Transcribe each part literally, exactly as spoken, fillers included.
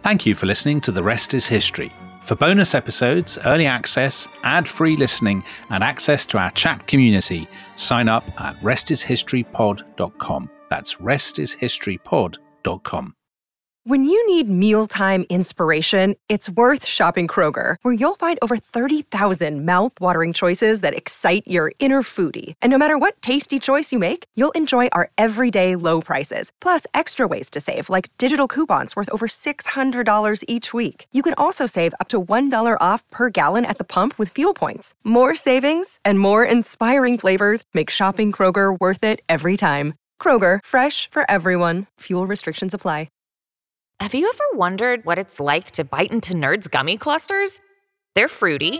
Thank you for listening to The Rest is History. For bonus episodes, early access, ad-free listening, and access to our chat community, sign up at rest is history pod dot com. That's rest is history pod dot com. When you need mealtime inspiration, it's worth shopping Kroger, where you'll find over thirty thousand mouth-watering choices that excite your inner foodie. And no matter what tasty choice you make, you'll enjoy our everyday low prices, plus extra ways to save, like digital coupons worth over six hundred dollars each week. You can also save up to one dollar off per gallon at the pump with fuel points. More savings and more inspiring flavors make shopping Kroger worth it every time. Kroger, fresh for everyone. Fuel restrictions apply. Have you ever wondered what it's like to bite into Nerds gummy clusters? They're fruity.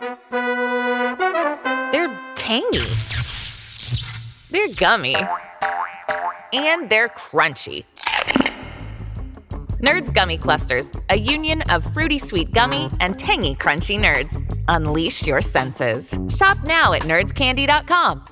They're tangy. They're gummy. And they're crunchy. Nerds gummy clusters, a union of fruity sweet gummy and tangy crunchy nerds. Unleash your senses. Shop now at nerds candy dot com.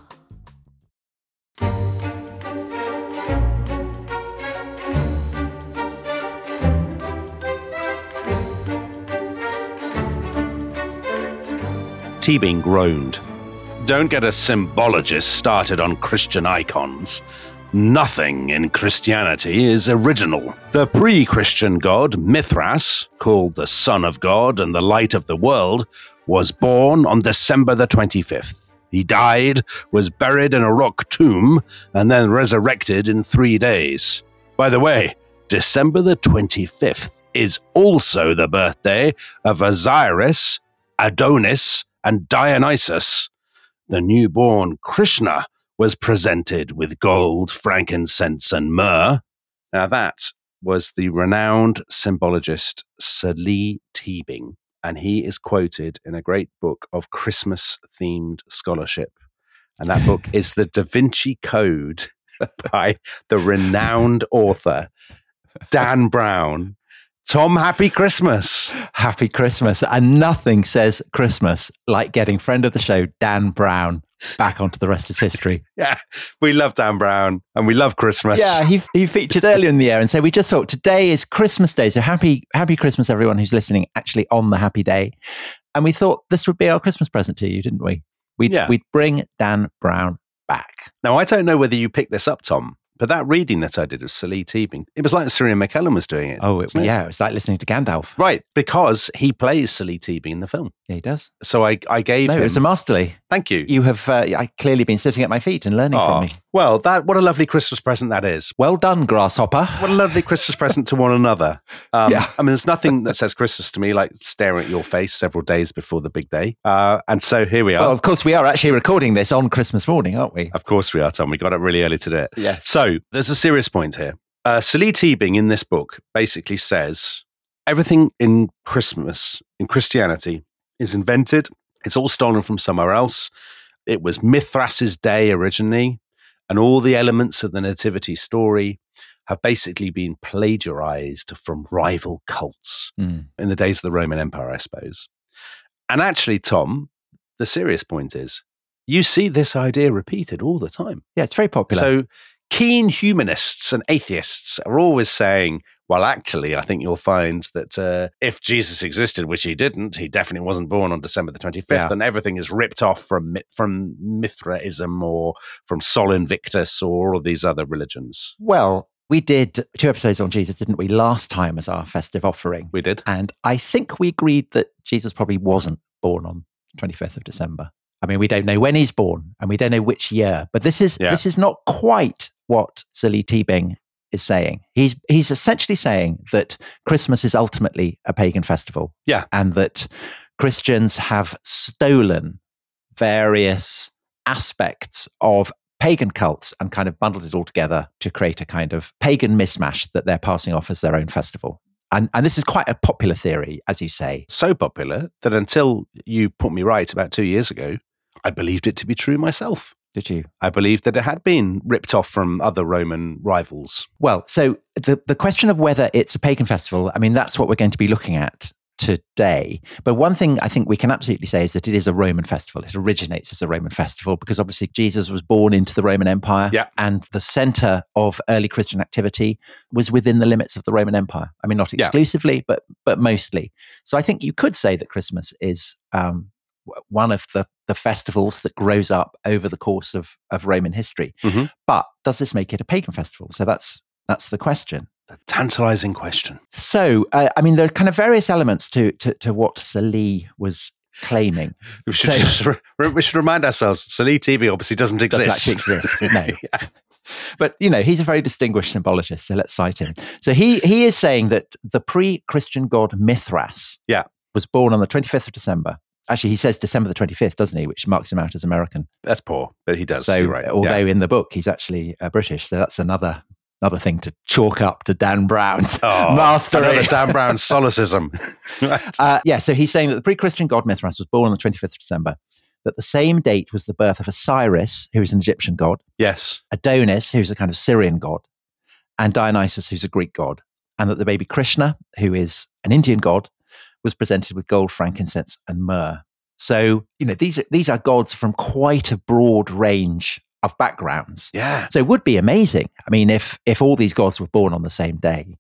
Teabing groaned. Don't get a symbologist started on Christian icons. Nothing in Christianity is original. The pre-Christian god Mithras, called the Son of God and the Light of the World, was born on December the twenty-fifth. He died, was buried in a rock tomb, and then resurrected in three days. By the way, December the twenty-fifth is also the birthday of Osiris, Adonis, and Dionysus. The newborn Krishna was presented with gold, frankincense, and myrrh. Now that was the renowned symbologist Sir Leigh Teabing, and he is quoted in a great book of Christmas-themed scholarship. And that book is The Da Vinci Code by the renowned author Dan Brown. Tom, happy Christmas. Happy Christmas. And nothing says Christmas like getting friend of the show, Dan Brown, back onto The Rest is History. Yeah, we love Dan Brown and we love Christmas. Yeah, he he featured earlier in the year and said, we just thought today is Christmas Day. So happy, happy Christmas, everyone who's listening actually on the happy day. And we thought this would be our Christmas present to you, didn't we? We'd, yeah. we'd bring Dan Brown back. Now, I don't know whether you picked this up, Tom, but that reading that I did of Sir Leigh Teabing, it was like Sir Ian McKellen was doing it. Oh, it, it? yeah, it was like listening to Gandalf. Right, because he plays Sir Leigh Teabing in the film. Yeah, he does. So I, I gave no, him... it was a masterly. Thank you. You have uh, I clearly been sitting at my feet and learning oh, from me. Well, that what a lovely Christmas present that is. Well done, Grasshopper. What a lovely Christmas present to one another. Um, yeah. I mean, there's nothing that says Christmas to me like staring at your face several days before the big day. Uh, and so here we are. Well, of course, we are actually recording this on Christmas morning, aren't we? Of course we are, Tom. We got up really early to do it. Yes. So there's a serious point here. Uh, Sir Leigh Teabing in this book basically says everything in Christmas, in Christianity, is invented. It's all stolen from somewhere else. It was Mithras's day originally, and all the elements of the nativity story have basically been plagiarized from rival cults mm. in the days of the Roman Empire, I suppose. And actually, Tom, the serious point is, you see this idea repeated all the time. Yeah, it's very popular. So keen humanists and atheists are always saying, well, actually, I think you'll find that uh, if Jesus existed, which he didn't, he definitely wasn't born on December the twenty-fifth, yeah. and everything is ripped off from from Mithraism or from Sol Invictus or all of these other religions. Well, we did two episodes on Jesus, didn't we, last time as our festive offering? We did. And I think we agreed that Jesus probably wasn't born on the twenty-fifth of December. I mean, we don't know when he's born and we don't know which year, but this is yeah. this is not quite what Sir Leigh Teabing is saying. He's he's essentially saying that Christmas is ultimately a pagan festival. Yeah. And that Christians have stolen various aspects of pagan cults and kind of bundled it all together to create a kind of pagan mishmash that they're passing off as their own festival. And and this is quite a popular theory, as you say. So popular that until you put me right about two years ago, I believed it to be true myself. Did you? I believed that it had been ripped off from other Roman rivals. Well, so the, the question of whether it's a pagan festival, I mean, that's what we're going to be looking at today. But one thing I think we can absolutely say is that it is a Roman festival. It originates as a Roman festival because obviously Jesus was born into the Roman Empire, yeah. and the center of early Christian activity was within the limits of the Roman Empire. I mean, not exclusively, yeah. but but mostly. So I think you could say that Christmas is um, one of the, the festivals that grows up over the course of, of Roman history. Mm-hmm. But does this make it a pagan festival? So that's that's the question. The tantalizing question. So, uh, I mean, there are kind of various elements to to, to what Sir Lee was claiming. We should, so, just re- we should remind ourselves, Sir Lee Teabing obviously doesn't exist. Doesn't actually exist, no. yeah. But, you know, he's a very distinguished symbologist, so let's cite him. So he he is saying that the pre-Christian god Mithras yeah. was born on the twenty-fifth of December. Actually, he says December the twenty-fifth, doesn't he? Which marks him out as American. That's poor, but he does. So, You're right. although yeah. in the book he's actually uh, British, so that's another another thing to chalk up to Dan Brown's oh, mastery. Another Dan Brown solecism. uh, yeah, so he's saying that the pre-Christian god Mithras was born on the twenty-fifth of December, that the same date was the birth of Osiris, who is an Egyptian god, yes, Adonis, who's a kind of Syrian god, and Dionysus, who's a Greek god, and that the baby Krishna, who is an Indian god, was presented with gold, frankincense, and myrrh. So, you know, these are, these are gods from quite a broad range of backgrounds. Yeah. So it would be amazing. I mean, if if all these gods were born on the same day.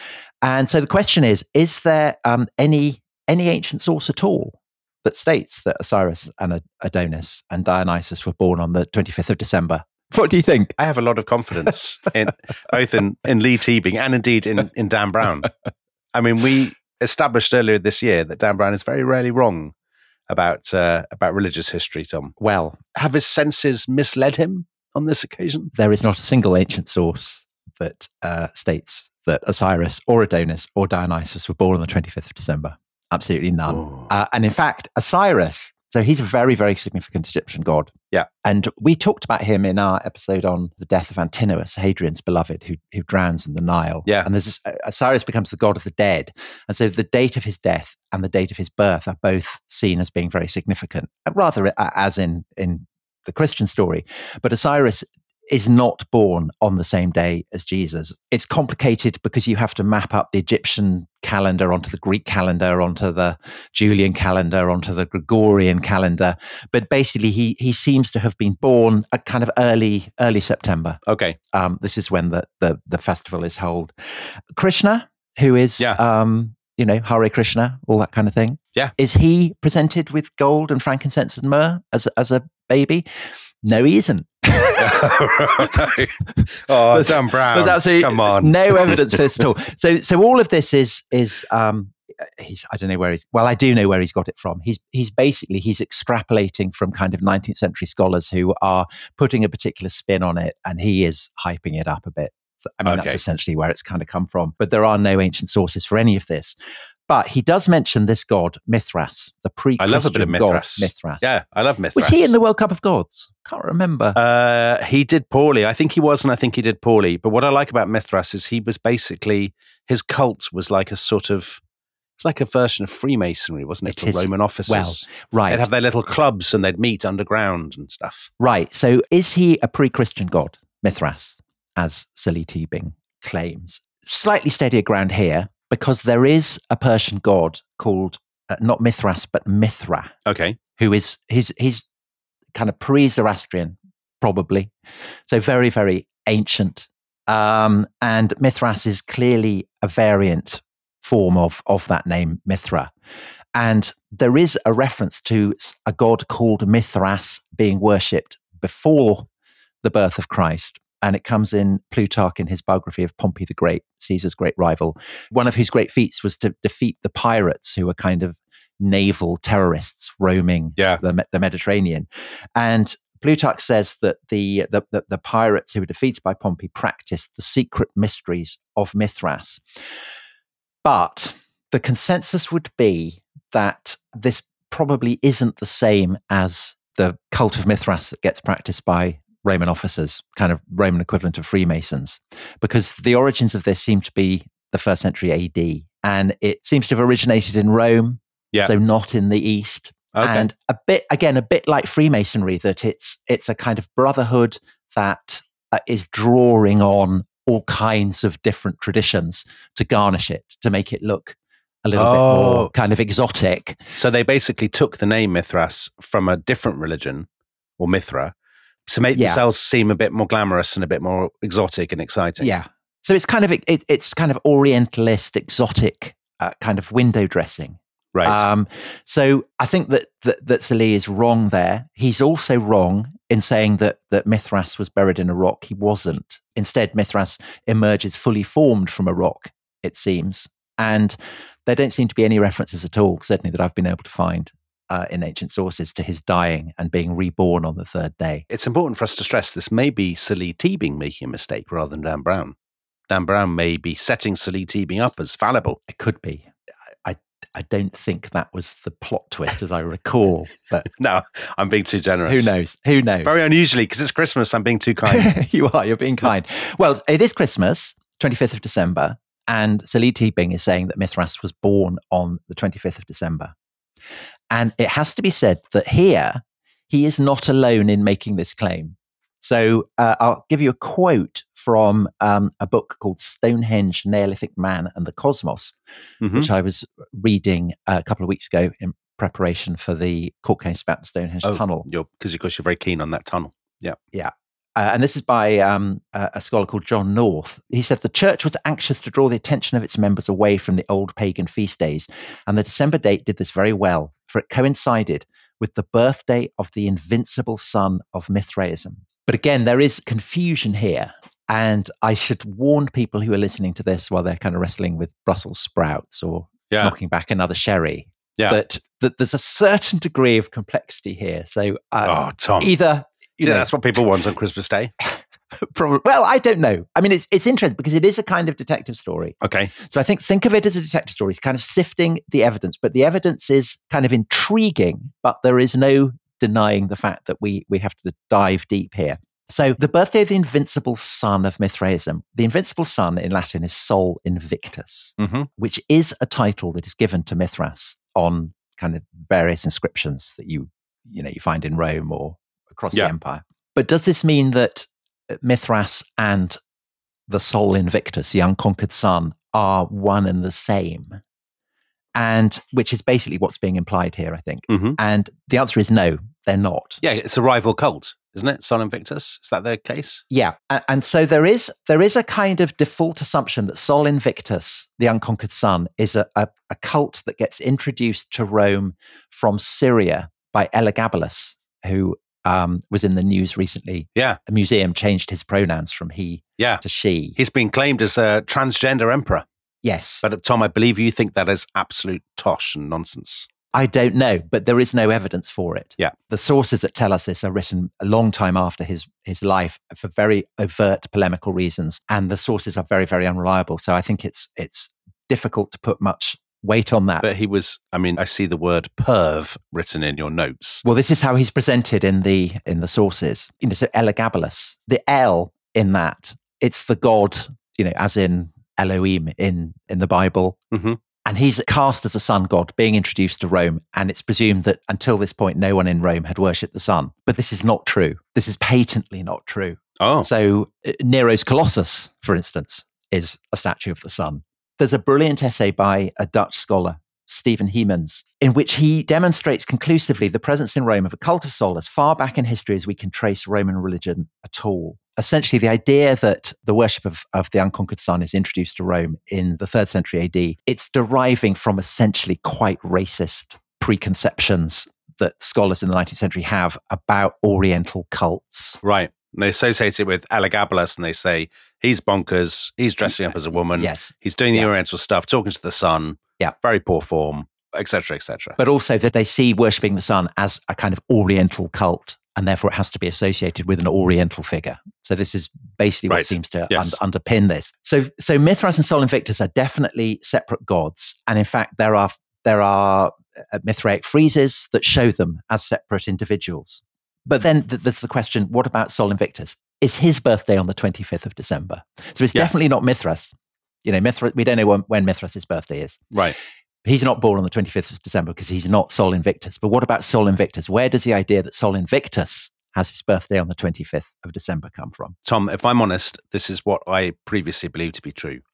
And so the question is, is there um, any any ancient source at all that states that Osiris and Adonis and Dionysus were born on the twenty-fifth of December? What do you think? I have a lot of confidence in both in, in Lee Teabing and indeed in, in Dan Brown. I mean, we established earlier this year that Dan Brown is very rarely wrong about uh, about religious history, Tom. Well, have his senses misled him on this occasion? There is not a single ancient source that uh, states that Osiris or Adonis or Dionysus were born on the twenty-fifth of December. Absolutely none. Uh, and in fact, Osiris, so he's a very, very significant Egyptian god. Yeah. And we talked about him in our episode on the death of Antinous, Hadrian's beloved, who who drowns in the Nile. Yeah. And there's this, uh, Osiris becomes the god of the dead. And so the date of his death and the date of his birth are both seen as being very significant, rather uh, as in, in the Christian story. But Osiris is not born on the same day as Jesus. It's complicated because you have to map up the Egyptian calendar onto the Greek calendar, onto the Julian calendar, onto the Gregorian calendar. But basically, he he seems to have been born at kind of early early September. Okay. Um, this is when the, the, the festival is held. Krishna, who is, yeah. um, you know, Hare Krishna, all that kind of thing. Yeah. Is he presented with gold and frankincense and myrrh as, as a baby? No, he isn't. oh, Dan Brown! There's absolutely come on, no evidence for this at all. So, so all of this is is um, he's I don't know where he's. Well, I do know where he's got it from. He's he's basically he's extrapolating from kind of nineteenth century scholars who are putting a particular spin on it, and he is hyping it up a bit. So, I mean, okay. That's essentially where it's kind of come from. But there are no ancient sources for any of this. But he does mention this god, Mithras, the pre-Christian I love a bit of Mithras. god, Mithras. Yeah, I love Mithras. Was he in the World Cup of Gods? Can't remember. Uh, he did poorly. I think he was, and I think he did poorly. But what I like about Mithras is he was basically, his cult was like a sort of, it's like a version of Freemasonry, wasn't it, it for is, Roman officers? Well, right. They'd have their little clubs and they'd meet underground and stuff. Right. So is he a pre-Christian god, Mithras, as Sir Lee Teabing claims? Slightly steadier ground here, because there is a Persian god called uh, not Mithras but Mithra. Okay. Who is he's he's kind of pre-Zoroastrian, probably. So very, very ancient. Um, and Mithras is clearly a variant form of of that name, Mithra. And there is a reference to a god called Mithras being worshipped before the birth of Christ. And it comes in Plutarch in his biography of Pompey the Great, Caesar's great rival. One of whose great feats was to defeat the pirates, who were kind of naval terrorists roaming yeah. the, the Mediterranean. And Plutarch says that the, the, the, the pirates who were defeated by Pompey practiced the secret mysteries of Mithras. But the consensus would be that this probably isn't the same as the cult of Mithras that gets practiced by Roman officers, kind of Roman equivalent of Freemasons, because the origins of this seem to be the first century A D, and it seems to have originated in Rome, yeah. so not in the East. Okay. And a bit, again, a bit like Freemasonry, that it's it's a kind of brotherhood that uh, is drawing on all kinds of different traditions to garnish it, to make it look a little oh. bit more kind of exotic. So they basically took the name Mithras from a different religion, or Mithra, to make yeah. themselves seem a bit more glamorous and a bit more exotic and exciting. Yeah. So it's kind of it, it's kind of Orientalist, exotic uh, kind of window dressing. Right. Um, so I think that, that that Salih is wrong there. He's also wrong in saying that that Mithras was buried in a rock. He wasn't. Instead, Mithras emerges fully formed from a rock, it seems. And there don't seem to be any references at all, certainly that I've been able to find uh, in ancient sources, to his dying and being reborn on the third day. It's important for us to stress this may be Salih Teabing making a mistake rather than Dan Brown. Dan Brown may be setting Salih Teabing up as fallible. It could be. I I don't think that was the plot twist, as I recall. But no, I'm being too generous. Who knows? Who knows? Very unusually, because it's Christmas, I'm being too kind. You are. You're being kind. Well, it is Christmas, twenty-fifth of December, and Salih Teabing is saying that Mithras was born on the twenty-fifth of December. And it has to be said that here, he is not alone in making this claim. So uh, I'll give you a quote from um, a book called Stonehenge, Neolithic Man and the Cosmos, mm-hmm. which I was reading a couple of weeks ago in preparation for the court case about the Stonehenge oh, tunnel. Because you're, you're very keen on that tunnel. Yeah. Yeah. Uh, and this is by um, a, a scholar called John North. He said, the church was anxious to draw the attention of its members away from the old pagan feast days. And the December date did this very well, for it coincided with the birthday of the invincible son of Mithraism. But again, there is confusion here. And I should warn people who are listening to this while they're kind of wrestling with Brussels sprouts or yeah. knocking back another sherry, yeah. that, that there's a certain degree of complexity here. So um, oh, Tom. either... You See, know, that's what people want on Christmas Day. Probably. Well, I don't know. I mean, it's it's interesting because it is a kind of detective story. Okay. So I think think of it as a detective story. It's kind of sifting the evidence, but the evidence is kind of intriguing, but there is no denying the fact that we we have to dive deep here. So the birthday of the invincible son of Mithraism. The invincible son in Latin is Sol Invictus, mm-hmm. which is a title that is given to Mithras on kind of various inscriptions that you you know you find in Rome or across yeah. the empire. But does this mean that Mithras and the Sol Invictus, the unconquered son, are one and the same? And which is basically what's being implied here, I think. Mm-hmm. And the answer is no, they're not. Yeah, it's a rival cult, isn't it? Sol Invictus, is that the case? Yeah, and, and so there is there is a kind of default assumption that Sol Invictus, the unconquered son, is a, a, a cult that gets introduced to Rome from Syria by Elagabalus, who Um, was in the news recently. Yeah. A museum changed his pronouns from he yeah. to she. He's been claimed as a transgender emperor. Yes. But Tom, I believe you think that is absolute tosh and nonsense. I don't know, but there is no evidence for it. Yeah. The sources that tell us this are written a long time after his, his life for very overt polemical reasons. And the sources are very, very unreliable. So I think it's it's difficult to put much weight on that. But he was, I mean, I see the word perv written in your notes. Well, this is how he's presented in the in the sources. You know, so Elagabalus, the L in that, it's the god, you know, as in Elohim in, in the Bible. Mm-hmm. And he's cast as a sun god being introduced to Rome. And it's presumed that until this point, no one in Rome had worshipped the sun. But this is not true. This is patently not true. Oh. So uh, Nero's Colossus, for instance, is a statue of the sun. There's a brilliant essay by a Dutch scholar, Stephen Heemans, in which he demonstrates conclusively the presence in Rome of a cult of Sol as far back in history as we can trace Roman religion at all. Essentially, the idea that the worship of, of the unconquered sun is introduced to Rome in the third century A D, it's deriving from essentially quite racist preconceptions that scholars in the nineteenth century have about Oriental cults. Right. They associate it with Elagabalus and they say, he's bonkers, he's dressing up as a woman, yes. he's doing the yeah. Oriental stuff, talking to the sun, yeah. very poor form, et cetera, et cetera. But also that they see worshipping the sun as a kind of Oriental cult, and therefore it has to be associated with an Oriental figure. So this is basically what right. seems to yes. un- underpin this. So so Mithras and Sol Invictus are definitely separate gods. And in fact, there are there are Mithraic friezes that show them as separate individuals. But then th- there's the question, what about Sol Invictus? Is his birthday on the twenty-fifth of December? So it's yeah. definitely not Mithras. You know, Mithras, we don't know when, when Mithras' birthday is. Right. He's not born on the twenty-fifth of December because he's not Sol Invictus. But what about Sol Invictus? Where does the idea that Sol Invictus has his birthday on the twenty-fifth of December come from? Tom, if I'm honest, this is what I previously believed to be true.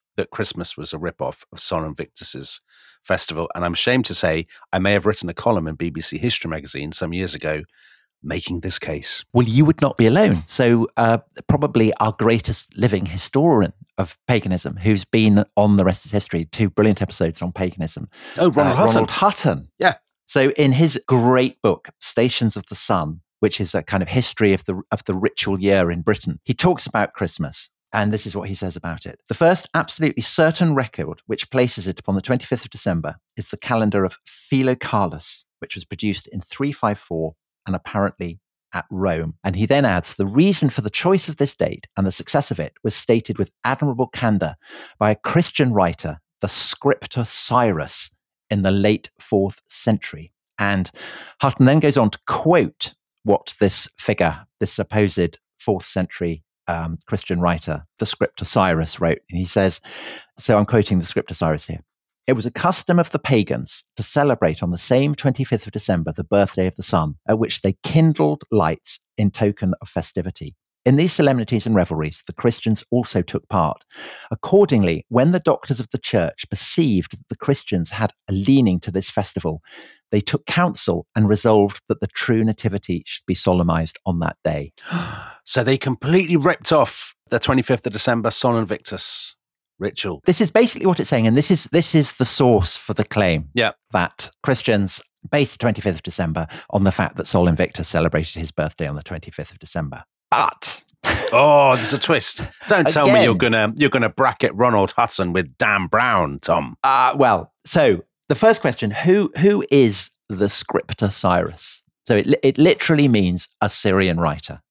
that Christmas was a rip-off of Sol Invictus's festival. And I'm ashamed to say I may have written a column in B B C History magazine some years ago making this case. Well, you would not be alone. So uh, probably our greatest living historian of paganism, who's been on The Rest is History, two brilliant episodes on paganism. Oh, Ronald uh, Hutton. Ronald Hutton. Yeah. So in his great book, Stations of the Sun, which is a kind of history of the of the ritual year in Britain, he talks about Christmas. And this is what he says about it. The first absolutely certain record which places it upon the twenty-fifth of December is the calendar of Philocalus, which was produced in three fifty-four and apparently at Rome. And he then adds, the reason for the choice of this date and the success of it was stated with admirable candor by a Christian writer, the Scriptor Cyrus, in the late fourth century. And Hutton then goes on to quote what this figure, this supposed fourth century um, Christian writer, the Scriptor Cyrus, wrote. And he says, so I'm quoting the Scriptor Cyrus here. It was a custom of the pagans to celebrate on the same twenty-fifth of December the birthday of the sun, at which they kindled lights in token of festivity. In these solemnities and revelries, the Christians also took part. Accordingly, when the doctors of the church perceived that the Christians had a leaning to this festival, they took counsel and resolved that the true nativity should be solemnized on that day. So they completely ripped off the twenty-fifth of December Sol Invictus ritual. This is basically what it's saying, and this is this is the source for the claim yeah. that Christians based the twenty-fifth of December on the fact that Sol Invictus celebrated his birthday on the twenty-fifth of December. But oh, there's a twist. Don't tell Again, me you're gonna you're gonna bracket Ronald Hutton with Dan Brown, Tom. Uh, well, so the first question: who who is the Scriptor Cyrus? So it it literally means a Syrian writer.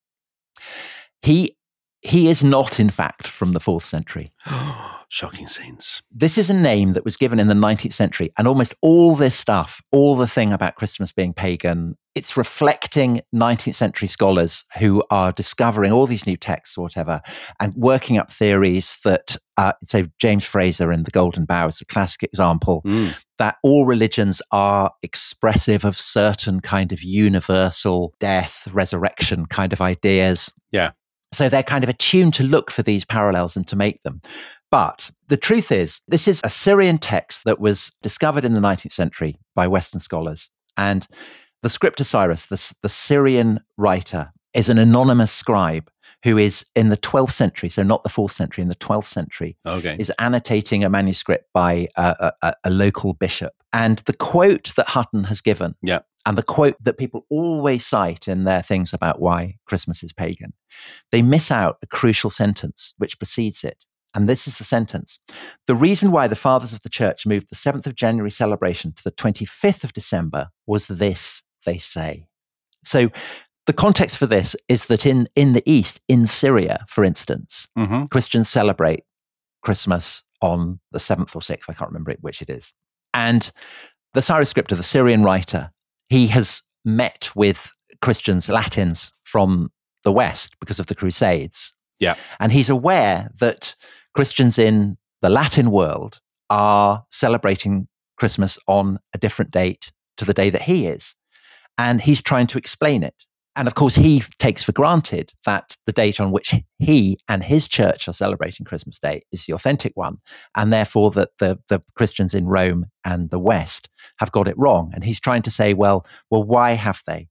He he is not, in fact, from the fourth century. Shocking scenes. This is a name that was given in the nineteenth century, and almost all this stuff, all the thing about Christmas being pagan, it's reflecting nineteenth century scholars who are discovering all these new texts or whatever, and working up theories that, uh, so James Fraser in The Golden Bough is a classic example, mm. that all religions are expressive of certain kind of universal death, resurrection kind of ideas. Yeah. So they're kind of attuned to look for these parallels and to make them. But the truth is, this is a Syrian text that was discovered in the nineteenth century by Western scholars. And the Scriptor Cyrus, the, the Syrian writer, is an anonymous scribe who is in the twelfth century, so not the fourth century, in the twelfth century, okay. is annotating a manuscript by a, a, a local bishop. And the quote that Hutton has given, yeah. and the quote that people always cite in their things about why Christmas is pagan, they miss out a crucial sentence which precedes it. And this is the sentence. The reason why the fathers of the church moved the seventh of January celebration to the twenty-fifth of December was this, they say. So the context for this is that in, in the East, in Syria, for instance, mm-hmm. Christians celebrate Christmas on the seventh or sixth, I can't remember which it is. And the Cyrus Scriptor, the Syrian writer, he has met with Christians, Latins from the West because of the Crusades. Yeah. And he's aware that Christians in the Latin world are celebrating Christmas on a different date to the day that he is. And he's trying to explain it. And of course, he takes for granted that the date on which he and his church are celebrating Christmas Day is the authentic one. And therefore that the, the Christians in Rome and the West have got it wrong. And he's trying to say, well, well, why have they?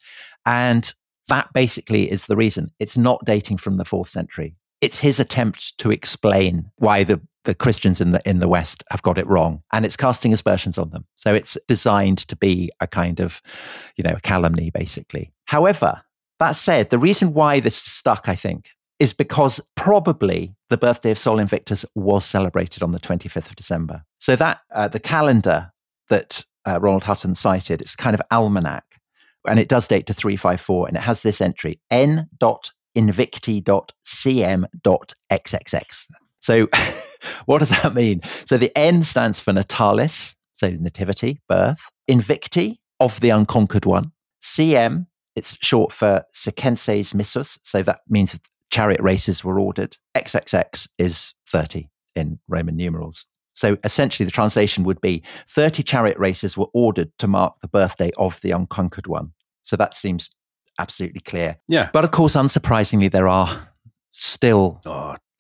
And that basically is the reason. It's not dating from the fourth century. It's his attempt to explain why the, the Christians in the in the West have got it wrong, and it's casting aspersions on them. So it's designed to be a kind of, you know, a calumny, basically. However, that said, the reason why this stuck, I think, is because probably the birthday of Sol Invictus was celebrated on the twenty-fifth of December. So that uh, the calendar that uh, Ronald Hutton cited, it's kind of almanac. And it does date to three fifty-four, and it has this entry, n dot invicti dot c m dot x x x. So what does that mean? So the N stands for natalis, so nativity, birth. Invicti, of the unconquered one. C M, it's short for sequences missus, so that means chariot races were ordered. X X X is thirty in Roman numerals. So essentially the translation would be thirty chariot races were ordered to mark the birthday of the unconquered one. So that seems absolutely clear. Yeah. But of course, unsurprisingly, there are still oh,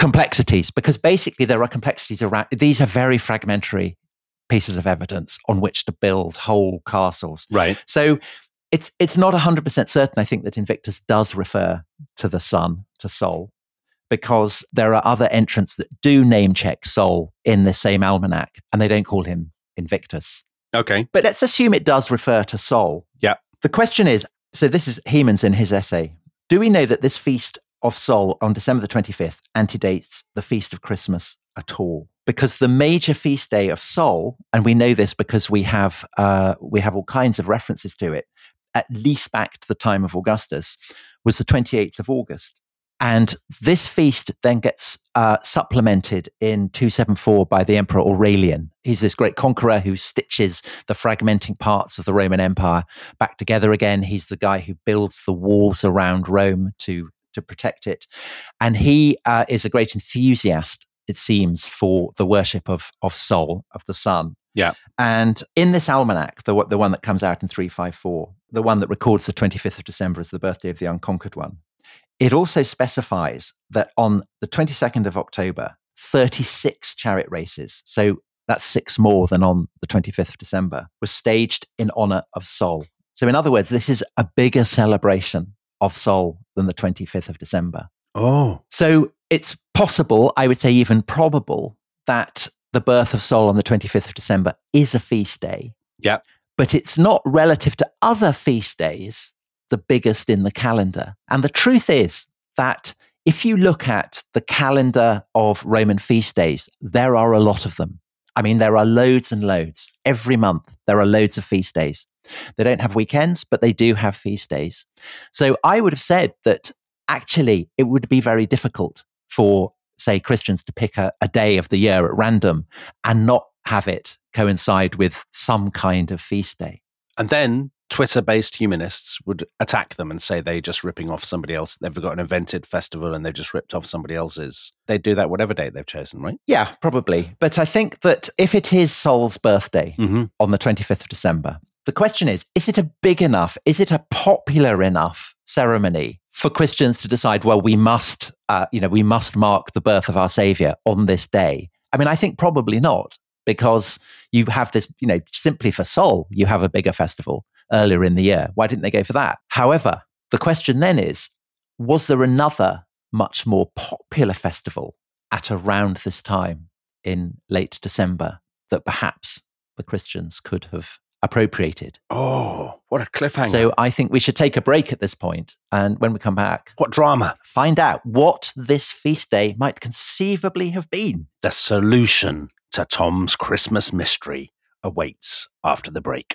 complexities, because basically there are complexities around, these are very fragmentary pieces of evidence on which to build whole castles. Right. So it's it's not one hundred percent certain, I think, that Invictus does refer to the sun, to Sol, because there are other entrants that do name check Sol in the same almanac, and they don't call him Invictus. Okay. But let's assume it does refer to Sol. Yeah. The question is, so this is Hemans in his essay, do we know that this feast of Sol on December the twenty-fifth antedates the feast of Christmas at all? Because the major feast day of Sol, and we know this because we have uh, we have all kinds of references to it, at least back to the time of Augustus, was the twenty-eighth of August. And this feast then gets uh, supplemented in two seventy-four by the Emperor Aurelian. He's this great conqueror who stitches the fragmenting parts of the Roman Empire back together again. He's the guy who builds the walls around Rome to, to protect it. And he uh, is a great enthusiast, it seems, for the worship of, of Sol, of the sun. Yeah. And in this almanac, the, the one that comes out in three fifty-four, the one that records the twenty-fifth of December as the birthday of the unconquered one, it also specifies that on the twenty-second of October, thirty-six chariot races, so that's six more than on the twenty-fifth of December, were staged in honor of Sol. So in other words, this is a bigger celebration of Sol than the twenty-fifth of December. Oh. So it's possible, I would say even probable, that the birth of Sol on the twenty-fifth of December is a feast day. Yeah. But it's not relative to other feast days the biggest in the calendar. And the truth is that if you look at the calendar of Roman feast days, there are a lot of them. I mean, there are loads and loads. Every month, there are loads of feast days. They don't have weekends, but they do have feast days. So I would have said that actually it would be very difficult for, say, Christians to pick a, a day of the year at random and not have it coincide with some kind of feast day. And then Twitter-based humanists would attack them and say they're just ripping off somebody else. They've got an invented festival and they've just ripped off somebody else's. They'd do that whatever date they've chosen, right? Yeah, probably. But I think that if it is Sol's birthday mm-hmm. on the twenty-fifth of December, the question is, is it a big enough, is it a popular enough ceremony for Christians to decide, well, we must, uh, you know, we must mark the birth of our Savior on this day? I mean, I think probably not, because you have this, you know, simply for Sol, you have a bigger festival earlier in the year. Why didn't they go for that? However, the question then is, was there another much more popular festival at around this time in late December that perhaps the Christians could have appropriated? Oh, what a cliffhanger. So I think we should take a break at this point, and when we come back, what drama? Find out what this feast day might conceivably have been. The solution to Tom's Christmas mystery awaits after the break.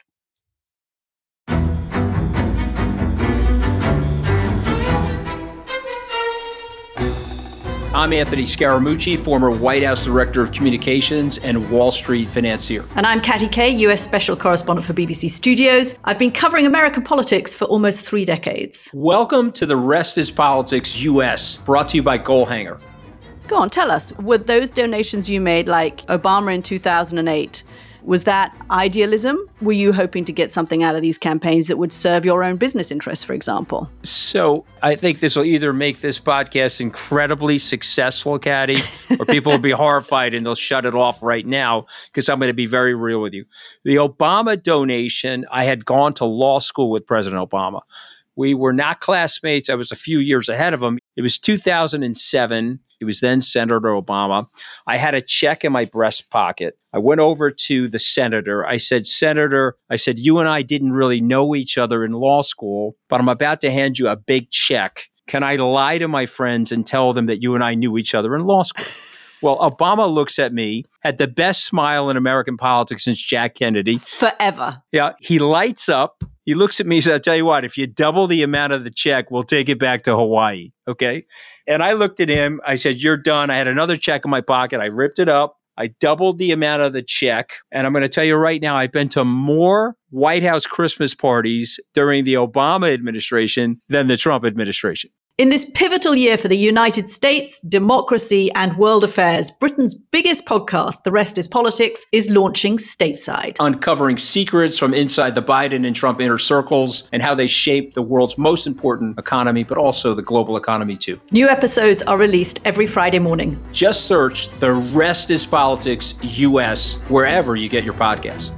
I'm Anthony Scaramucci, former White House Director of Communications and Wall Street financier. And I'm Katty Kay, U S Special Correspondent for B B C Studios. I've been covering American politics for almost three decades. Welcome to The Rest is Politics U S, brought to you by Goalhanger. Go on, tell us, were those donations you made, like Obama in two thousand eight, was that idealism? Were you hoping to get something out of these campaigns that would serve your own business interests, for example? So I think this will either make this podcast incredibly successful, Katty, or people will be horrified and they'll shut it off right now, because I'm going to be very real with you. The Obama donation, I had gone to law school with President Obama. We were not classmates. I was a few years ahead of him. It was two thousand seven. He was then Senator Obama. I had a check in my breast pocket. I went over to the senator. I said, Senator, I said, you and I didn't really know each other in law school, but I'm about to hand you a big check. Can I lie to my friends and tell them that you and I knew each other in law school? Well, Obama looks at me, had the best smile in American politics since Jack Kennedy. Forever. Yeah. He lights up. He looks at me and says, I'll tell you what, if you double the amount of the check, we'll take it back to Hawaii. Okay. And I looked at him. I said, you're done. I had another check in my pocket. I ripped it up. I doubled the amount of the check. And I'm going to tell you right now, I've been to more White House Christmas parties during the Obama administration than the Trump administration. In this pivotal year for the United States, democracy, and world affairs, Britain's biggest podcast, The Rest is Politics, is launching stateside. Uncovering secrets from inside the Biden and Trump inner circles and how they shape the world's most important economy, but also the global economy too. New episodes are released every Friday morning. Just search The Rest is Politics U S wherever you get your podcasts.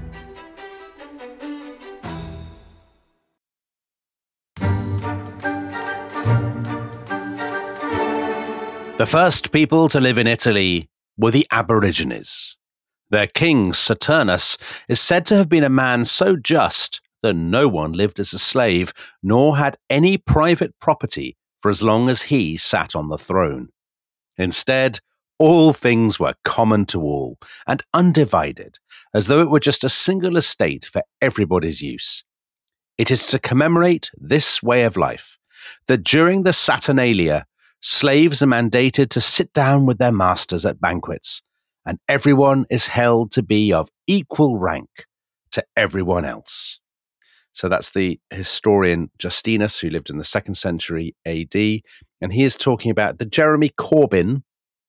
The first people to live in Italy were the Aborigines. Their king, Saturnus, is said to have been a man so just that no one lived as a slave, nor had any private property for as long as he sat on the throne. Instead, all things were common to all and undivided, as though it were just a single estate for everybody's use. It is to commemorate this way of life that during the Saturnalia, slaves are mandated to sit down with their masters at banquets, and everyone is held to be of equal rank to everyone else. So that's the historian Justinus, who lived in the second century A D, and he is talking about the Jeremy Corbyn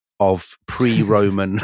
of pre-Roman,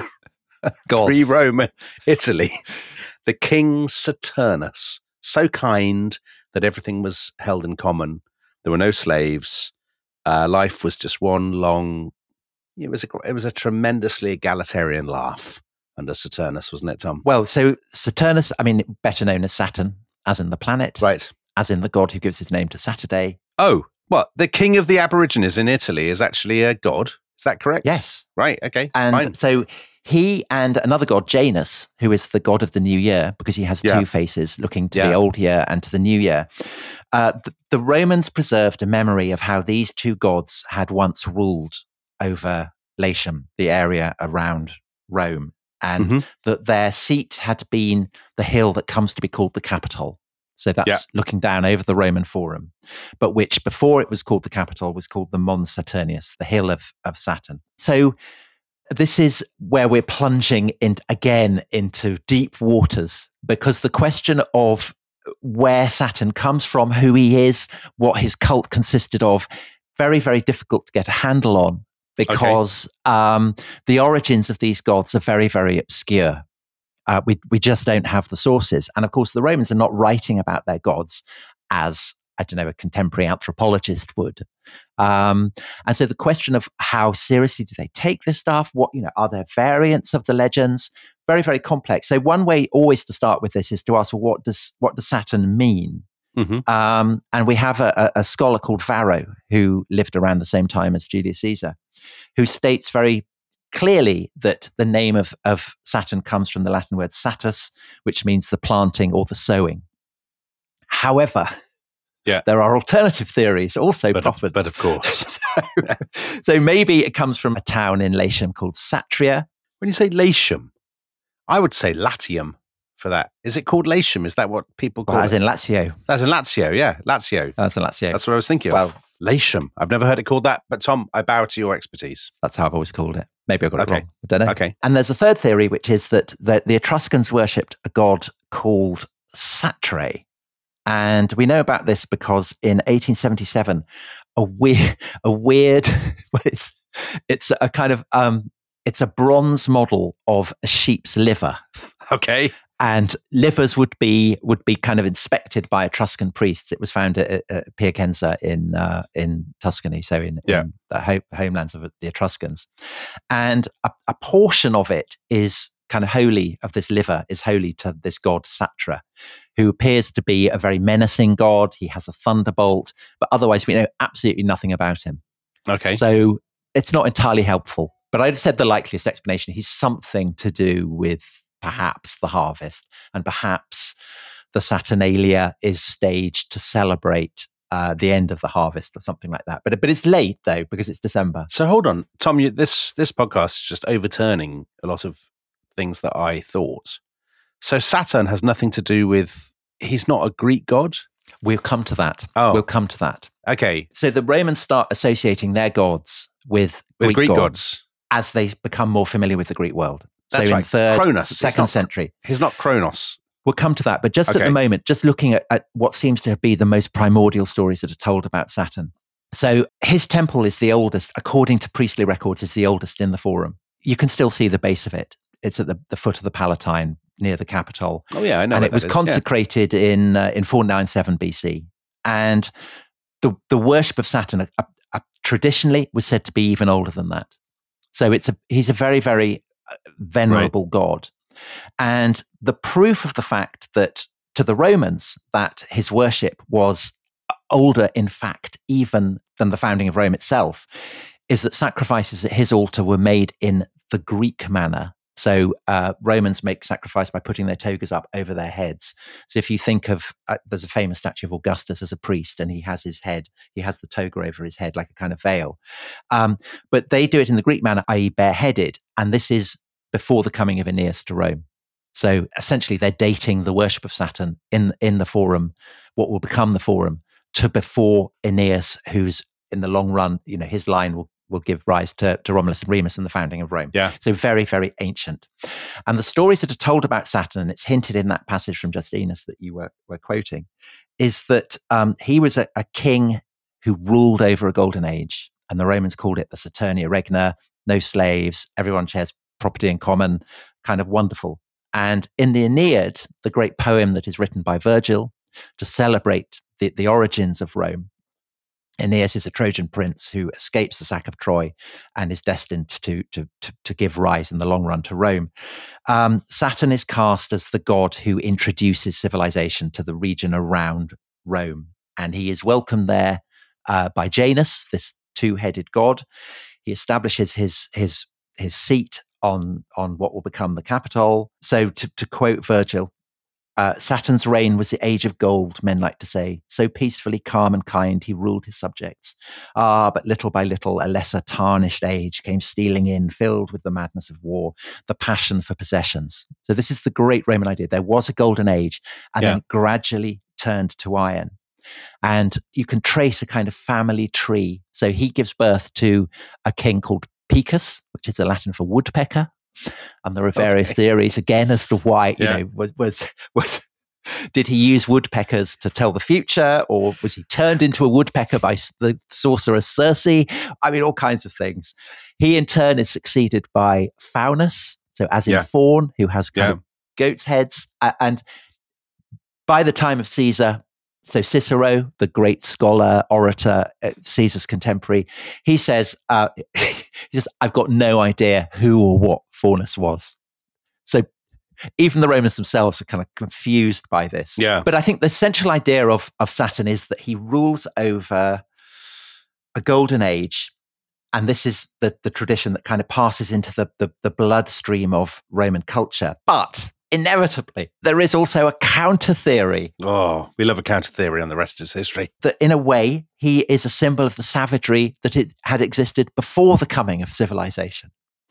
pre-Roman Italy, the King Saturnus, so kind that everything was held in common. There were no slaves. Uh, life was just one long. It was a it was a tremendously egalitarian laugh under Saturnus, wasn't it, Tom? Well, so Saturnus, I mean, better known as Saturn, as in the planet, right? As in the god who gives his name to Saturday. Oh, what? The king of the Aborigines in Italy is actually a god. Is that correct? Yes. Right. Okay. And fine. so he and another god, Janus, who is the god of the new year, because he has yeah. two faces, looking to yeah. the old year and to the new year. Uh, the, the Romans preserved a memory of how these two gods had once ruled over Latium, the area around Rome, and mm-hmm. that their seat had been the hill that comes to be called the Capitol. So that's yeah. looking down over the Roman Forum, but which before it was called the Capitol was called the Mons Saturnius, the hill of, of Saturn. So this is where we're plunging in, again into deep waters, because the question of where Saturn comes from, who he is, what his cult consisted of, very, very difficult to get a handle on, because okay. um, the origins of these gods are very, very obscure. Uh, we we just don't have the sources. And of course, the Romans are not writing about their gods as, I don't know, a contemporary anthropologist would. Um, and so the question of how seriously do they take this stuff? What, you know, are there variants of the legends? Very, very complex. So one way always to start with this is to ask, well, what does what does Saturn mean? Mm-hmm. Um, and we have a, a scholar called Varro, who lived around the same time as Julius Caesar, who states very clearly that the name of, of Saturn comes from the Latin word satus, which means the planting or the sowing. However, yeah. there are alternative theories also but, proffered. But of course. so, so maybe it comes from a town in Latium called Satria. When you say Latium, I would say Latium for that. Is it called Latium? Is that what people call well, it? As in Lazio. As in Lazio, yeah. Lazio. As in Lazio. That's what I was thinking well, of. Latium. I've never heard it called that, but Tom, I bow to your expertise. That's how I've always called it. Maybe I got okay. it wrong. I don't know. Okay. And there's a third theory, which is that the, the Etruscans worshipped a god called Satre. And we know about this because in eighteen seventy-seven, a weird, a weird, it's, it's a kind of, um, it's a bronze model of a sheep's liver. Okay. And livers would be would be kind of inspected by Etruscan priests. It was found at, at Piacenza in uh, in Tuscany, so in, yeah. in the ho- homelands of the Etruscans. And a, a portion of it is kind of holy, of this liver is holy to this god Satra, who appears to be a very menacing god. He has a thunderbolt, but otherwise we know absolutely nothing about him. Okay. So it's not entirely helpful. But I'd said the likeliest explanation, he's something to do with perhaps the harvest, and perhaps the Saturnalia is staged to celebrate uh, the end of the harvest or something like that. But but it's late though, because it's December. So hold on, Tom. You, this this podcast is just overturning a lot of things that I thought. So Saturn has nothing to do with. He's not a Greek god. We'll come to that. Oh. We'll come to that. Okay. So the Romans start associating their gods with, with Greek, Greek gods, gods as they become more familiar with the Greek world. That's so right. in third, Cronus. second not, century. He's not Kronos. We'll come to that. But just okay. at the moment, just looking at, at what seems to be the most primordial stories that are told about Saturn. So his temple is the oldest, according to priestly records, is the oldest in the Forum. You can still see the base of it. It's at the, the foot of the Palatine near the Capitol. Oh yeah, I know. And it was is. consecrated yeah. in uh, in four ninety-seven B C. And the the worship of Saturn uh, uh, traditionally was said to be even older than that. So it's a he's a very, very venerable right. god. And the proof of the fact that to the Romans that his worship was older, in fact, even than the founding of Rome itself, is that sacrifices at his altar were made in the Greek manner. So uh, Romans make sacrifice by putting their togas up over their heads. So if you think of, uh, there's a famous statue of Augustus as a priest, and he has his head, he has the toga over his head like a kind of veil. Um, but they do it in the Greek manner, that is bareheaded. And this is before the coming of Aeneas to Rome. So essentially they're dating the worship of Saturn in, in the Forum, what will become the Forum, to before Aeneas, who's in the long run, you know, his line will will give rise to, to Romulus and Remus and the founding of Rome. Yeah. So very, very ancient. And the stories that are told about Saturn, and it's hinted in that passage from Justinus that you were, were quoting, is that um, he was a, a king who ruled over a golden age. And the Romans called it the Saturnia Regna, no slaves, everyone shares property in common, kind of wonderful. And in the Aeneid, the great poem that is written by Virgil to celebrate the, the origins of Rome, Aeneas is a Trojan prince who escapes the sack of Troy and is destined to to to, to give rise in the long run to Rome. Um, Saturn is cast as the god who introduces civilization to the region around Rome, and he is welcomed there uh, by Janus, this two-headed god. He establishes his his his seat on on what will become the Capitol. So, to, to quote Virgil, Uh, Saturn's reign was the age of gold, men like to say. So peacefully, calm and kind, he ruled his subjects. Ah, but little by little, a lesser tarnished age came stealing in, filled with the madness of war, the passion for possessions. So this is the great Roman idea. There was a golden age, and yeah. then it gradually turned to iron. And you can trace a kind of family tree. So he gives birth to a king called Picus, which is a Latin for woodpecker. And there are various okay. theories again as to why, you yeah. know, was, was, was, did he use woodpeckers to tell the future, or was he turned into a woodpecker by the sorceress Circe? I mean, all kinds of things. He in turn is succeeded by Faunus, so as in yeah. fawn, who has kind yeah. of goat's heads. Uh, and by the time of Caesar, so Cicero, the great scholar, orator, uh, Caesar's contemporary, he says, uh, he says, I've got no idea who or what Faunus was. So even the Romans themselves are kind of confused by this. Yeah. But I think the central idea of, of Saturn is that he rules over a golden age. And this is the, the tradition that kind of passes into the, the, the bloodstream of Roman culture. But inevitably, there is also a counter theory. Oh, we love a counter theory on the rest of history. That in a way, he is a symbol of the savagery that it had existed before the coming of civilization.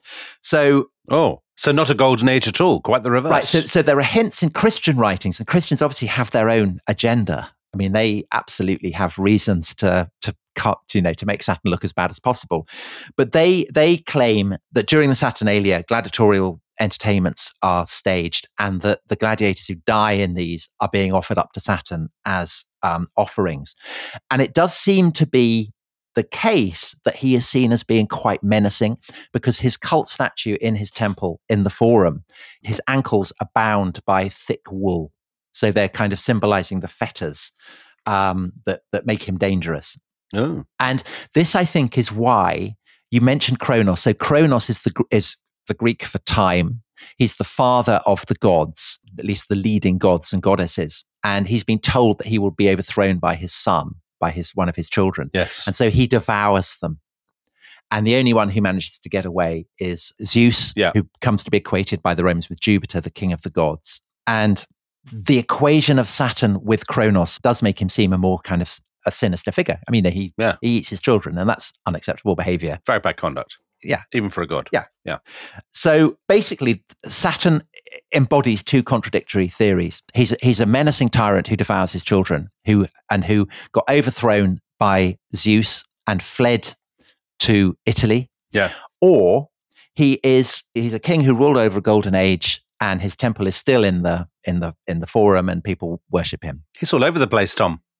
So, oh, so not a golden age at all, quite the reverse. Right. So, so there are hints in Christian writings, and Christians obviously have their own agenda. I mean, they absolutely have reasons to to cut, you know, to make Saturn look as bad as possible. But they they claim that during the Saturnalia, gladiatorial entertainments are staged, and that the gladiators who die in these are being offered up to Saturn as um, offerings. And it does seem to be the case that he is seen as being quite menacing, because his cult statue in his temple in the Forum, his ankles are bound by thick wool. So they're kind of symbolizing the fetters um, that, that make him dangerous. Oh. And this, I think, is why you mentioned Kronos. So Kronos is the is the Greek for time. He's the father of the gods, at least the leading gods and goddesses. And he's been told that he will be overthrown by his son, by his one of his children. Yes. And so he devours them. And the only one who manages to get away is Zeus, yeah. who comes to be equated by the Romans with Jupiter, the king of the gods. And the equation of Saturn with Kronos does make him seem a more kind of a sinister figure. I mean, he, yeah. he eats his children, and that's unacceptable behavior. Very bad conduct. Yeah. Even for a god. Yeah. Yeah. So basically, Saturn embodies two contradictory theories. He's he's a menacing tyrant who devours his children, who and who got overthrown by Zeus and fled to Italy. Yeah. Or he is he's a king who ruled over a golden age, and his temple is still in the in the in the Forum, and people worship him. He's all over the place, Tom.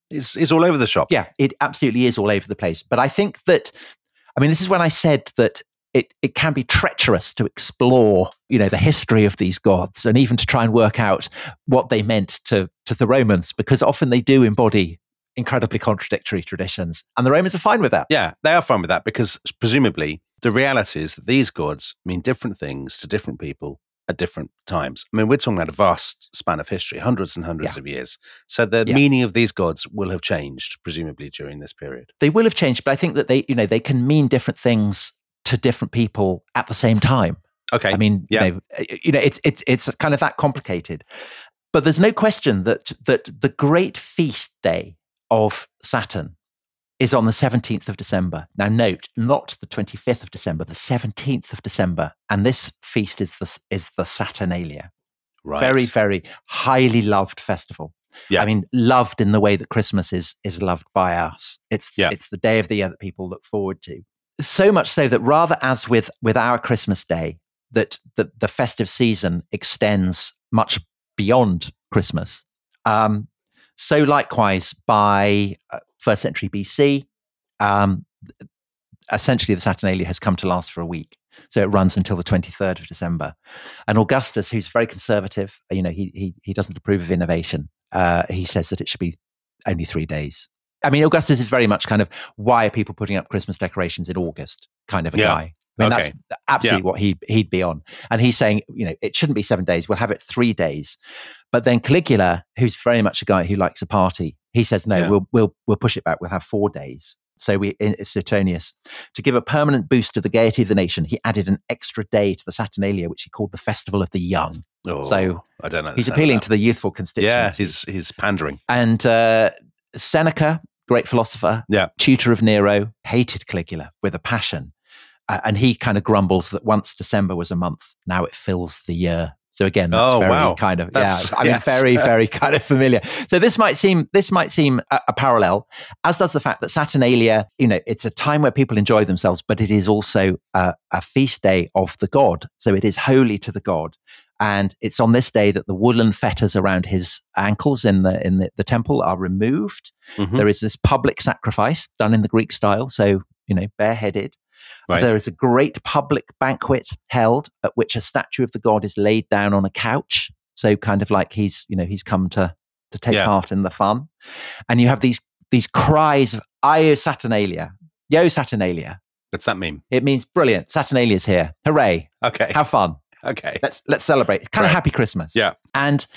is, is all over the shop. Yeah, it absolutely is all over the place. But I think that, I mean, this is when I said that it, it can be treacherous to explore, you know, the history of these gods and even to try and work out what they meant to, to the Romans, because often they do embody incredibly contradictory traditions. And the Romans are fine with that. Yeah, they are fine with that because presumably the reality is that these gods mean different things to different people at different times. I mean, we're talking about a vast span of history, hundreds and hundreds Yeah. of years. So the Yeah. meaning of these gods will have changed, presumably, during this period. They will have changed, but I think that they, you know, they can mean different things to different people at the same time. Okay. I mean, yeah. you know, you know, it's it's it's kind of that complicated. But there's no question that that the great feast day of Saturn is on the seventeenth of December. Now note, not the twenty-fifth of December, the seventeenth of December. And this feast is the, is the Saturnalia. Right. Very, very highly loved festival. Yeah. I mean, loved in the way that Christmas is is loved by us. It's Yeah. it's the day of the year that people look forward to. So much so that rather as with with our Christmas day, that the, the festive season extends much beyond Christmas. Um, so likewise, by uh, first century B C, um, essentially the Saturnalia has come to last for a week. So it runs until the twenty-third of December. And Augustus, who's very conservative, you know, he he, he doesn't approve of innovation. Uh, he says that it should be only three days. I mean, Augustus is very much kind of, why are people putting up Christmas decorations in August kind of a Yeah. guy. I mean, Okay. that's absolutely Yeah. what he, he'd be on. And he's saying, you know, it shouldn't be seven days. We'll have it three days. But then Caligula, who's very much a guy who likes a party, he says, no, Yeah. we'll, we'll, we'll push it back. We'll have four days. So we, in Suetonius, to give a permanent boost to the gaiety of the nation, he added an extra day to the Saturnalia, which he called the Festival of the Young. Oh, So I don't know. the He's sound of appealing that. to the youthful Yeah, constituency. he's, he's pandering. And uh, Seneca, great philosopher, Yeah. tutor of Nero, hated Caligula with a passion. Uh, and he kind of grumbles that once December was a month, now it fills the year. So again, that's Oh, very wow. kind of, That's- yeah, I mean, yes. very, very kind of familiar. So this might seem, this might seem a, a parallel, as does the fact that Saturnalia, you know, it's a time where people enjoy themselves, but it is also a, a feast day of the god. So it is holy to the god. And it's on this day that the woolen fetters around his ankles in the in the, the temple are removed. Mhm. There is this public sacrifice done in the Greek style, so, you know, bareheaded. Right. There is a great public banquet held at which a statue of the god is laid down on a couch. So kind of like he's, you know, he's come to to take Yeah. part in the fun. And you have these these cries of Io Saturnalia, Yo Saturnalia. What's that mean? It means brilliant. Saturnalia's here. Hooray. Okay. Have fun. okay. Let's let's celebrate. It's kind Right. of happy Christmas. Yeah. And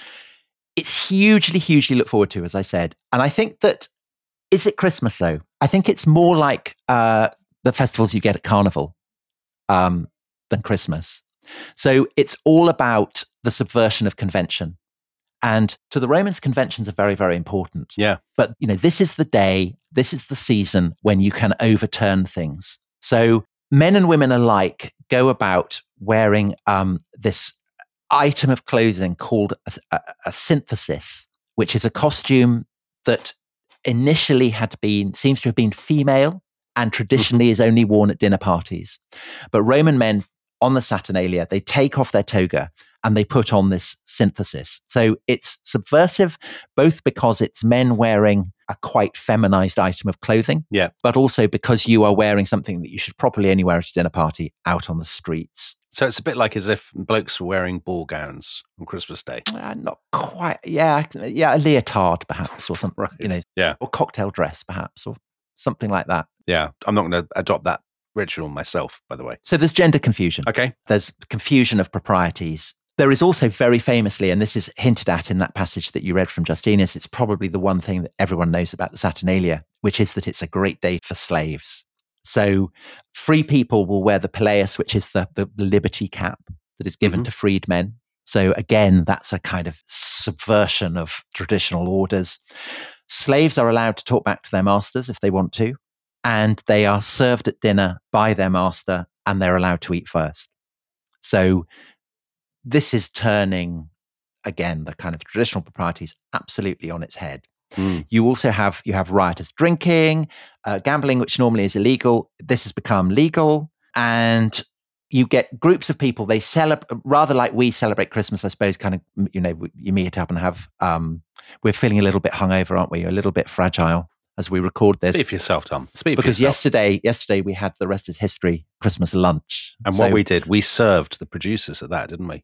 it's hugely, hugely look forward to, as I said. And I think that, is it Christmas though? I think it's more like uh, the festivals you get at Carnival um, than Christmas. So it's all about the subversion of convention. And to the Romans, conventions are very, very important. Yeah. But, you know, this is the day, this is the season when you can overturn things. So men and women alike go about wearing um, this item of clothing called a, a, a synthesis, which is a costume that initially had been, seems to have been female and traditionally mm-hmm. is only worn at dinner parties. But Roman men on the Saturnalia, they take off their toga and they put on this synthesis. So it's subversive, both because it's men wearing a quite feminized item of clothing, yeah, but also because you are wearing something that you should probably only wear at a dinner party out on the streets. So it's a bit like as if blokes were wearing ball gowns on Christmas Day. Uh, not quite. Yeah, yeah, a leotard perhaps, or something. Right. You know, yeah, or cocktail dress perhaps, or something like that. Yeah, I'm not going to adopt that ritual myself, by the way. So there's gender confusion. Okay. There's confusion of proprieties. There is also very famously, and this is hinted at in that passage that you read from Justinus, it's probably the one thing that everyone knows about the Saturnalia, which is that it's a great day for slaves. So free people will wear the pileus, which is the, the, the liberty cap that is given mm-hmm. to freedmen. So again, that's a kind of subversion of traditional orders. Slaves are allowed to talk back to their masters if they want to, and they are served at dinner by their master, and they're allowed to eat first. So this is turning, again, the kind of traditional proprieties absolutely on its head. Mm. You also have you have riotous drinking, uh, gambling, which normally is illegal. This has become legal, and you get groups of people, they celebrate, rather like we celebrate Christmas, I suppose, kind of, you know, you meet up and have, um, we're feeling a little bit hungover, aren't we? A little bit fragile as we record this. Speak for yourself, Tom. Speak for because yourself. yesterday, yesterday we had the rest is history Christmas lunch. And so, what we did, we served the producers at that, didn't we?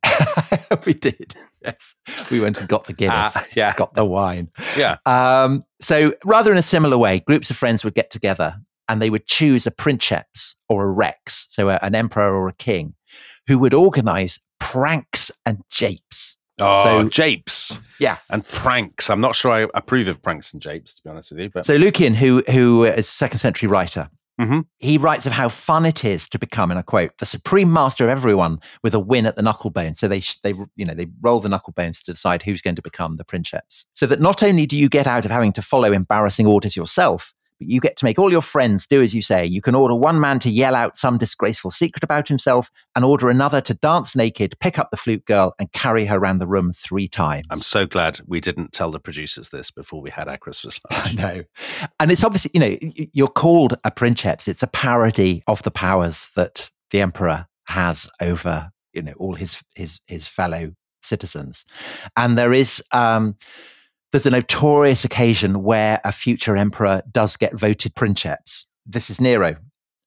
We did. Yes. We went and got the Guinness, uh, yeah. got the wine. Yeah. Um, so rather in a similar way, groups of friends would get together and they would choose a princeps or a rex, so a, an emperor or a king, who would organize pranks and japes. Oh, so, japes. Yeah. And pranks. I'm not sure I approve of pranks and japes, to be honest with you. But So Lucian, who who is a second century writer, mm-hmm. he writes of how fun it is to become, and I quote, the supreme master of everyone with a win at the knucklebone. So they, they, you know, they roll the knucklebones to decide who's going to become the princeps. So that not only do you get out of having to follow embarrassing orders yourself, but you get to make all your friends do as you say. You can order one man to yell out some disgraceful secret about himself and order another to dance naked, pick up the flute girl and carry her around the room three times. I'm so glad we didn't tell the producers this before we had our Christmas lunch. I know. And it's obviously, you know, you're called a princeps. It's a parody of the powers that the emperor has over, you know, all his his his fellow citizens. And there is... um There's a notorious occasion where a future emperor does get voted princeps. This is Nero.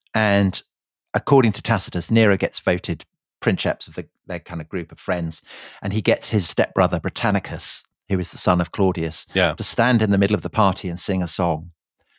And according to Tacitus, Nero gets voted princeps of the, their kind of group of friends. And he gets his stepbrother Britannicus, who is the son of Claudius, yeah. to stand in the middle of the party and sing a song.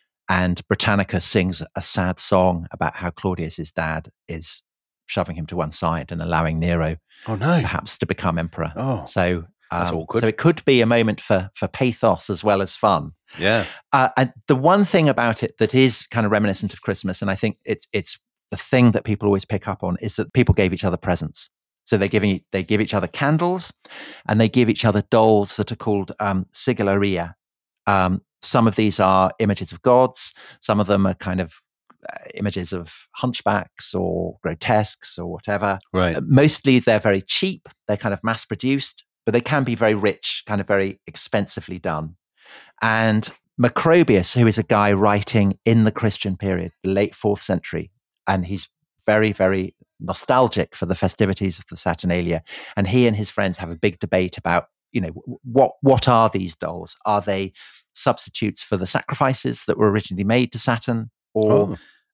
And Britannicus sings a sad song about how Claudius's dad is shoving him to one side and allowing Nero oh, no. perhaps to become emperor. Oh. So... That's um, awkward. So it could be a moment for for pathos as well as fun. Yeah. Uh, and the one thing about it that is kind of reminiscent of Christmas, and I think it's it's the thing that people always pick up on, is that people gave each other presents. So they giving they give each other candles, and they give each other dolls that are called um, sigilloria. Um, some of these are images of gods. Some of them are kind of uh, images of hunchbacks or grotesques or whatever. Right. Uh, mostly they're very cheap. They're kind of mass produced. But they can be very rich, kind of very expensively done. And Macrobius, who is a guy writing in the Christian period, the late fourth century, and he's very, very nostalgic for the festivities of the Saturnalia. And he and his friends have a big debate about, you know, what what are these dolls? Are they substitutes for the sacrifices that were originally made to Saturn, or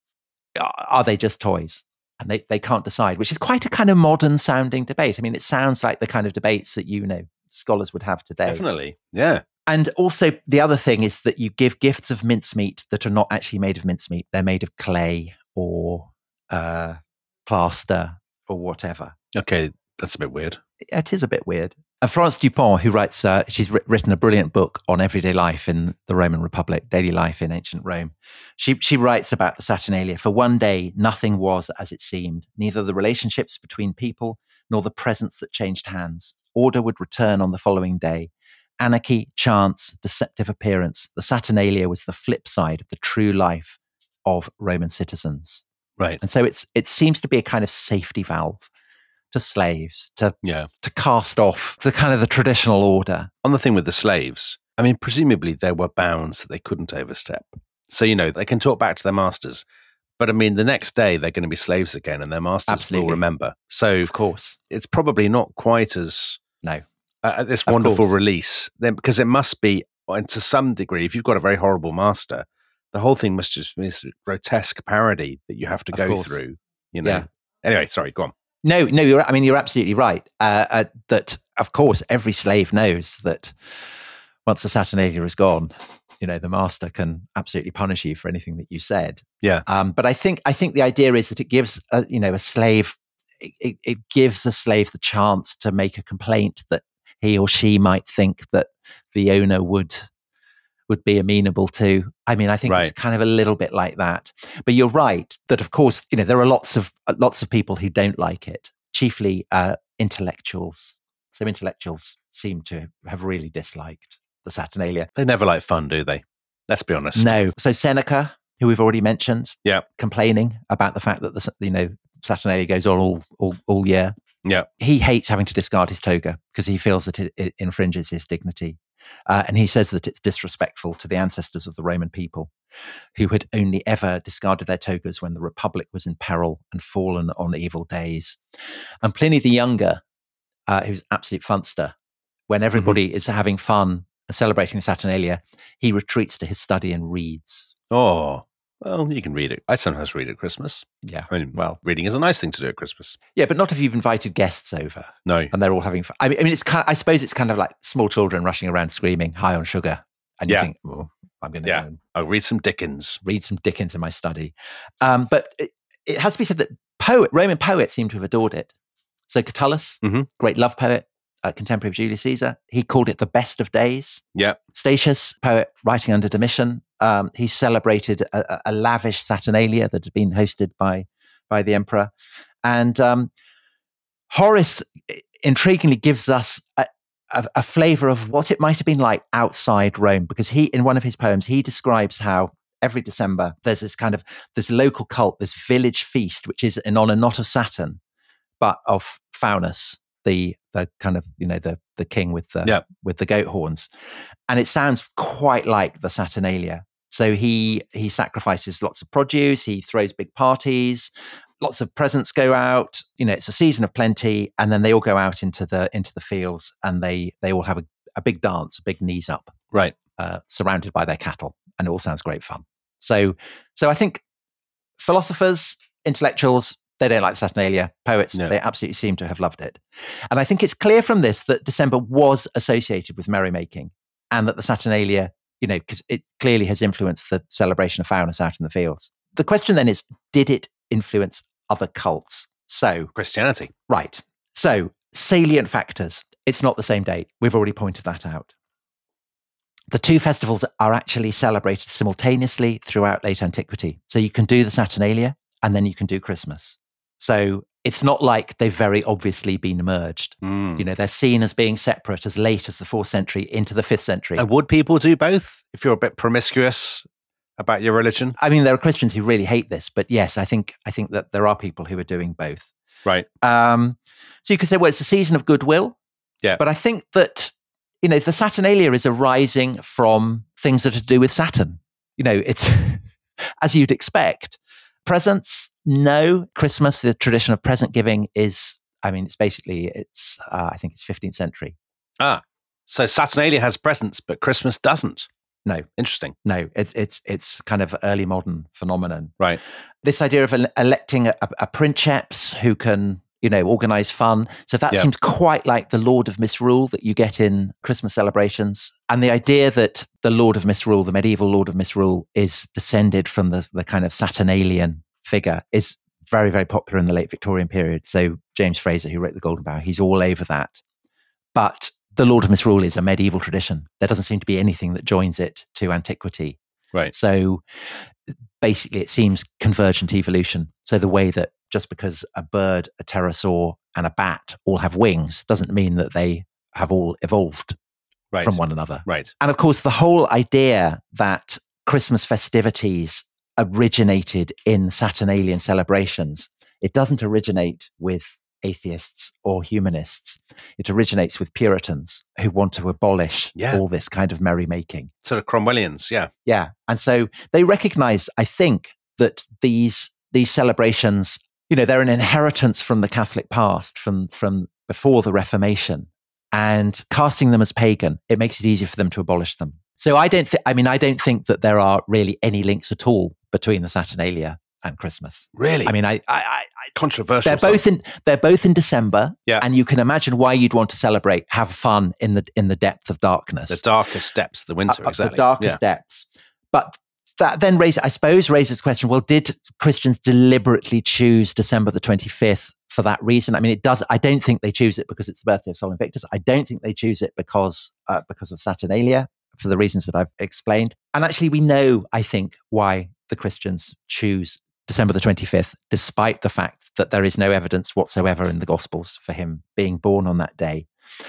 oh. are they just toys? And they, they can't decide, which is quite a kind of modern sounding debate. I mean, it sounds like the kind of debates that, you know, scholars would have today. Definitely. Yeah. And also the other thing is that you give gifts of mincemeat that are not actually made of mincemeat. They're made of clay or uh, plaster or whatever. Okay. That's a bit weird. It is a bit weird. And Florence Dupont, who writes, uh, she's written a brilliant book on everyday life in the Roman Republic, daily life in ancient Rome. She she writes about the Saturnalia. For one day, nothing was as it seemed, neither the relationships between people nor the presents that changed hands. Order would return on the following day. Anarchy, chance, deceptive appearance. The Saturnalia was the flip side of the true life of Roman citizens. Right. And so it's it seems to be a kind of safety valve to slaves, to yeah. to cast off the kind of the traditional order. On the thing with the slaves, I mean, presumably there were bounds that they couldn't overstep. So, you know, they can talk back to their masters, but I mean, the next day they're going to be slaves again and their masters Absolutely. will remember. So, of course, it's probably not quite as no uh, this wonderful release then, because it must be, and to some degree, if you've got a very horrible master, the whole thing must just be this grotesque parody that you have to of go course. through. You know. Yeah. Anyway, sorry, go on. No, no, you're, I mean, you're absolutely right. Uh, uh, that, of course, every slave knows that once the Saturnalia is gone, you know, the master can absolutely punish you for anything that you said. Yeah. Um, but I think I think the idea is that it gives, a, you know, a slave, it, it gives a slave the chance to make a complaint that he or she might think that the owner would would be amenable to. I mean, I think right. it's kind of a little bit like that. But you're right that, of course, you know, there are lots of uh, lots of people who don't like it, chiefly uh, intellectuals. So intellectuals seem to have really disliked the Saturnalia. They never like fun, do they? Let's be honest. No. So Seneca, who we've already mentioned, yeah, complaining about the fact that the you know Saturnalia goes on all all, all year. Yeah, he hates having to discard his toga because he feels that it, it infringes his dignity. Uh, and he says that it's disrespectful to the ancestors of the Roman people who had only ever discarded their togas when the Republic was in peril and fallen on evil days. And Pliny the Younger, uh, who's an absolute funster, when everybody mm-hmm. is having fun and celebrating the Saturnalia, he retreats to his study and reads. Oh, well, you can read it. I sometimes read at Christmas. Yeah. I mean, well, reading is a nice thing to do at Christmas. Yeah, but not if you've invited guests over. No. And they're all having fun. I mean, I mean, it's kind of, I suppose it's kind of like small children rushing around screaming, high on sugar. And you yeah. think, oh, I'm going to yeah. go and I'll read some Dickens. Read some Dickens in my study. Um, but it, it has to be said that poet, Roman poets seem to have adored it. So Catullus, mm-hmm. great love poet, uh, contemporary of Julius Caesar, he called it the best of days. Yeah. Statius, poet writing under Domitian, um, he celebrated a, a lavish Saturnalia that had been hosted by by the emperor. And um, Horace, intriguingly, gives us a, a, a flavor of what it might have been like outside Rome, because he, in one of his poems, he describes how every December there's this kind of this local cult, this village feast, which is in honor not of Saturn, but of Faunus, the the kind of, you know, the the king with the yeah. with the goat horns. And it sounds quite like the Saturnalia. So he he sacrifices lots of produce, he throws big parties, lots of presents go out. You know, it's a season of plenty, and then they all go out into the into the fields, and they they all have a, a big dance, a big knees up, right, uh, surrounded by their cattle, and it all sounds great fun. So so I think philosophers, intellectuals, they don't like Saturnalia. Poets, no. they absolutely seem to have loved it. And I think it's clear from this that December was associated with merrymaking, and that the Saturnalia, you know, because it clearly has influenced the celebration of Faunus out in the fields. The question then is, did it influence other cults? So Christianity. Right. So salient factors. It's not the same date. We've already pointed that out. The two festivals are actually celebrated simultaneously throughout late antiquity. So you can do the Saturnalia and then you can do Christmas. So it's not like they've very obviously been merged. Mm. You know, they're seen as being separate as late as the fourth century into the fifth century. And would people do both if you're a bit promiscuous about your religion? I mean, there are Christians who really hate this, but yes, I think I think that there are people who are doing both. Right. Um, so you could say, well, it's a season of goodwill. Yeah. But I think that, you know, the Saturnalia is arising from things that are to do with Saturn. You know, it's as you'd expect. Presents, no. Christmas, the tradition of present giving is, I mean, it's basically, it's, uh, I think it's fifteenth century. Ah, so Saturnalia has presents, but Christmas doesn't. No. Interesting. No, it's it's it's kind of early modern phenomenon. Right. This idea of ele- electing a, a princeps who can, you know, organize fun. So that yep. seems quite like the Lord of Misrule that you get in Christmas celebrations. And the idea that the Lord of Misrule, the medieval Lord of Misrule, is descended from the, the kind of Saturnalian figure is very, very popular in the late Victorian period. So James Fraser, who wrote The Golden Bough, he's all over that. But the Lord of Misrule is a medieval tradition. There doesn't seem to be anything that joins it to antiquity. Right. So basically it seems convergent evolution. So the way that just because a bird, a pterosaur, and a bat all have wings doesn't mean that they have all evolved right. from one another. Right. And of course, the whole idea that Christmas festivities originated in Saturnalian celebrations, it doesn't originate with atheists or humanists. It originates with Puritans who want to abolish yeah. all this kind of merrymaking. Sort of Cromwellians, yeah. Yeah. And so they recognize, I think, that these these celebrations, you know, they're an inheritance from the Catholic past, from from before the Reformation, and casting them as pagan, it makes it easier for them to abolish them. So I don't think, I mean, I don't think that there are really any links at all between the Saturnalia and Christmas. Really? I mean, I, I, I controversial. They're both in. They're both in December. Yeah. And you can imagine why you'd want to celebrate, have fun in the in the depth of darkness, the darkest depths of the winter. Uh, exactly. The darkest yeah. depths. But that then raises, I suppose, raises the question: well, did Christians deliberately choose December the twenty-fifth for that reason? I mean, it does. I don't think they choose it because it's the birthday of Sol Invictus. I don't think they choose it because uh, because of Saturnalia, for the reasons that I've explained. And actually, we know, I think, why the Christians choose December the twenty-fifth, despite the fact that there is no evidence whatsoever in the Gospels for him being born on that day.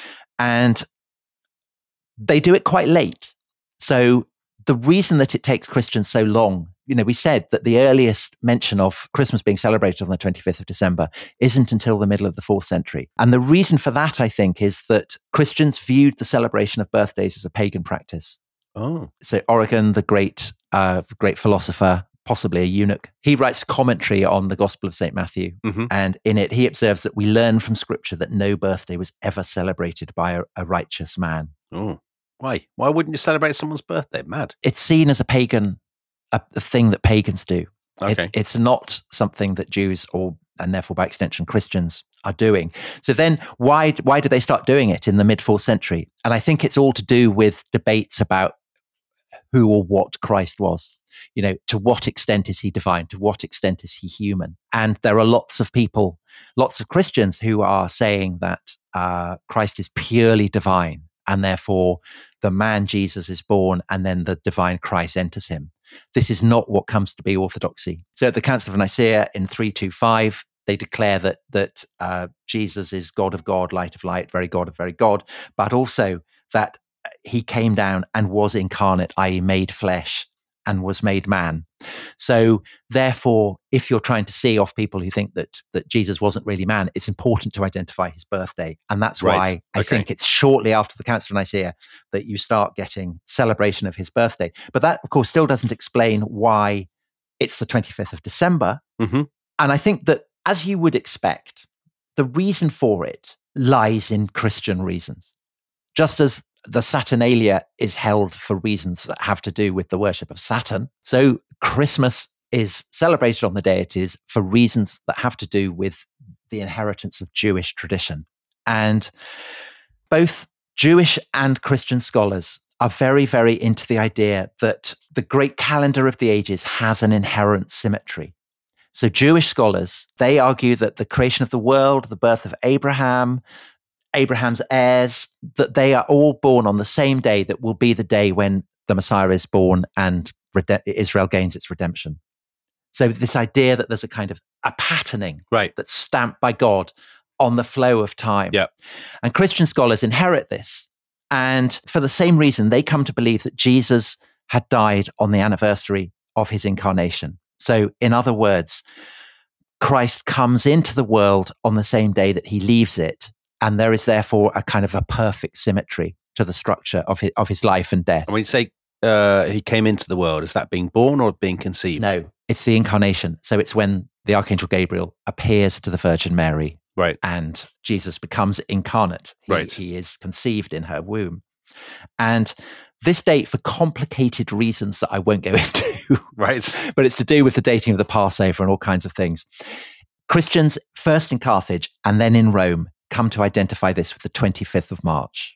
And they do it quite late. So the reason that it takes Christians so long you know, we said that the earliest mention of Christmas being celebrated on the twenty-fifth of December isn't until the middle of the fourth century. And the reason for that, I think, is that Christians viewed the celebration of birthdays as a pagan practice. Oh. So Origen, the great, uh, great philosopher, possibly a eunuch, he writes a commentary on the Gospel of Saint Matthew. Mm-hmm. And in it, he observes that we learn from Scripture that no birthday was ever celebrated by a, a righteous man. Oh, why? Why wouldn't you celebrate someone's birthday? Mad. It's seen as a pagan, a, a thing that pagans do. Okay. It's it's not something that Jews or, and therefore by extension, Christians are doing. So then why, why did they start doing it in the mid-fourth century? And I think it's all to do with debates about who or what Christ was. You know, to what extent is he divine? To what extent is he human? And there are lots of people, lots of Christians who are saying that uh, Christ is purely divine, and therefore the man Jesus is born and then the divine Christ enters him. This is not what comes to be orthodoxy. So at the Council of Nicaea in three twenty-five, they declare that that uh, Jesus is God of God, light of light, very God of very God, but also that he came down and was incarnate, that is made flesh, and was made man. So therefore, if you're trying to see off people who think that that Jesus wasn't really man, it's important to identify his birthday. And that's right. why I okay. think it's shortly after the Council of Nicaea that you start getting celebration of his birthday. But that, of course, still doesn't explain why it's the twenty-fifth of December. Mm-hmm. And I think that, as you would expect, the reason for it lies in Christian reasons. Just as the Saturnalia is held for reasons that have to do with the worship of Saturn, so Christmas is celebrated on the deities for reasons that have to do with the inheritance of Jewish tradition. And both Jewish and Christian scholars are very, very into the idea that the great calendar of the ages has an inherent symmetry. So Jewish scholars, they argue that the creation of the world, the birth of Abraham, Abraham's heirs, that they are all born on the same day that will be the day when the Messiah is born and rede- Israel gains its redemption. So this idea that there's a kind of a patterning right. that's stamped by God on the flow of time. Yep. And Christian scholars inherit this. And for the same reason, they come to believe that Jesus had died on the anniversary of his incarnation. So in other words, Christ comes into the world on the same day that he leaves it. And there is therefore a kind of a perfect symmetry to the structure of his, of his life and death. And when you say uh, he came into the world, is that being born or being conceived? No, it's the incarnation. So it's when the Archangel Gabriel appears to the Virgin Mary. Right. And Jesus becomes incarnate. He, right. he is conceived in her womb. And this date, for complicated reasons that I won't go into, right, but it's to do with the dating of the Passover and all kinds of things. Christians, first in Carthage and then in Rome, come to identify this with the twenty-fifth of March.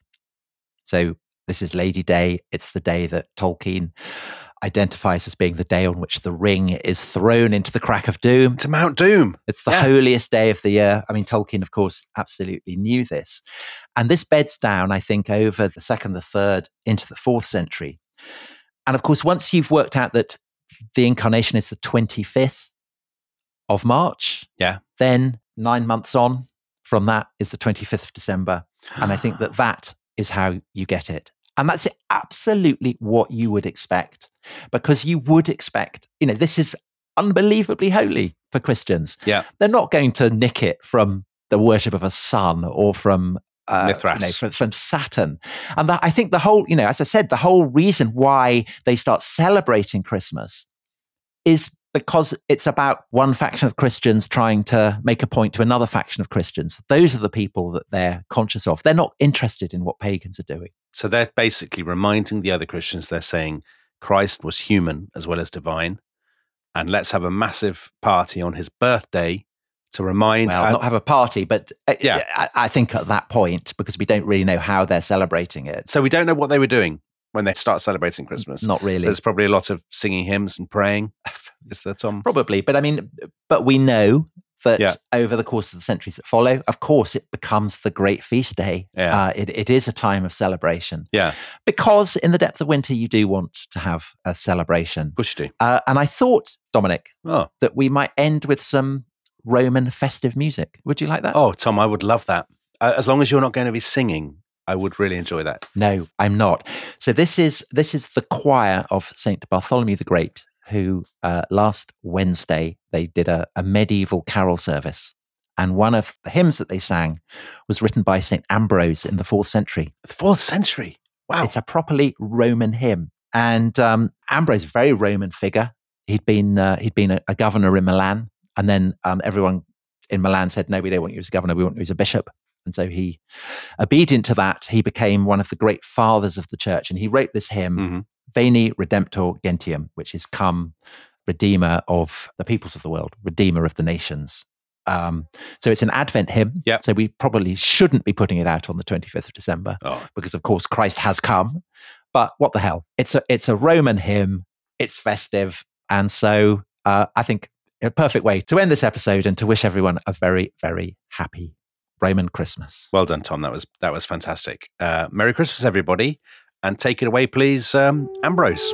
So this is Lady Day. It's the day that Tolkien identifies as being the day on which the ring is thrown into the crack of doom. To Mount Doom. It's the yeah. holiest day of the year. I mean, Tolkien, of course, absolutely knew this. And this beds down, I think, over the second, the third, into the fourth century. And of course, once you've worked out that the incarnation is the twenty-fifth of March, yeah, then nine months on from that is the twenty-fifth of December. And I think that that is how you get it. And that's absolutely what you would expect, because you would expect, you know, this is unbelievably holy for Christians. Yeah. They're not going to nick it from the worship of a sun or from uh, Mithras, you know, from, from Saturn. And that, I think the whole, you know, as I said, the whole reason why they start celebrating Christmas is because it's about one faction of Christians trying to make a point to another faction of Christians. Those are the people that they're conscious of. They're not interested in what pagans are doing. So they're basically reminding the other Christians, they're saying Christ was human as well as divine. And let's have a massive party on his birthday to remind... Well, uh, not have a party, but uh, yeah. I, I think at that point, because we don't really know how they're celebrating it. So we don't know what they were doing when they start celebrating Christmas. Not really. There's probably a lot of singing hymns and praying. Is there, Tom? Probably. But I mean, but we know that yeah. over the course of the centuries that follow, of course, it becomes the great feast day. Yeah. Uh, it, it is a time of celebration. Yeah. Because in the depth of winter, you do want to have a celebration. Of course you do. Uh, and I thought, Dominic, oh. that we might end with some Roman festive music. Would you like that? Oh, Tom, I would love that. Uh, as long as you're not going to be singing, I would really enjoy that. No, I'm not. So this is this is the choir of Saint Bartholomew the Great, who uh, last Wednesday, they did a, a medieval carol service. And one of the hymns that they sang was written by Saint Ambrose in the fourth century. Fourth century? Wow. It's a properly Roman hymn. And um, Ambrose, a very Roman figure. He'd been uh, he'd been a, a governor in Milan. And then um, everyone in Milan said, no, we don't want you as a governor, we want you as a bishop. And so he, obedient to that, he became one of the great fathers of the church. And he wrote this hymn, mm-hmm. Veni Redemptor Gentium, which is come, Redeemer of the peoples of the world, Redeemer of the nations. Um, so it's an Advent hymn. Yep. So we probably shouldn't be putting it out on the twenty-fifth of December oh. because, of course, Christ has come. But what the hell? It's a it's a Roman hymn. It's festive. And so uh, I think a perfect way to end this episode and to wish everyone a very, very happy Roman Christmas. Well done, Tom. That was that was fantastic. Uh, Merry Christmas, everybody. And take it away, please, um, Ambrose.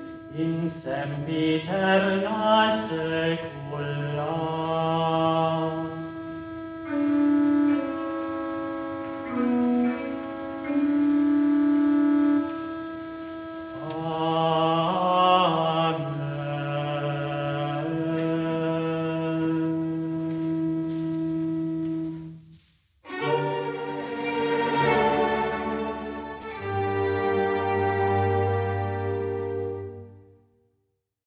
in sempiterna saecula.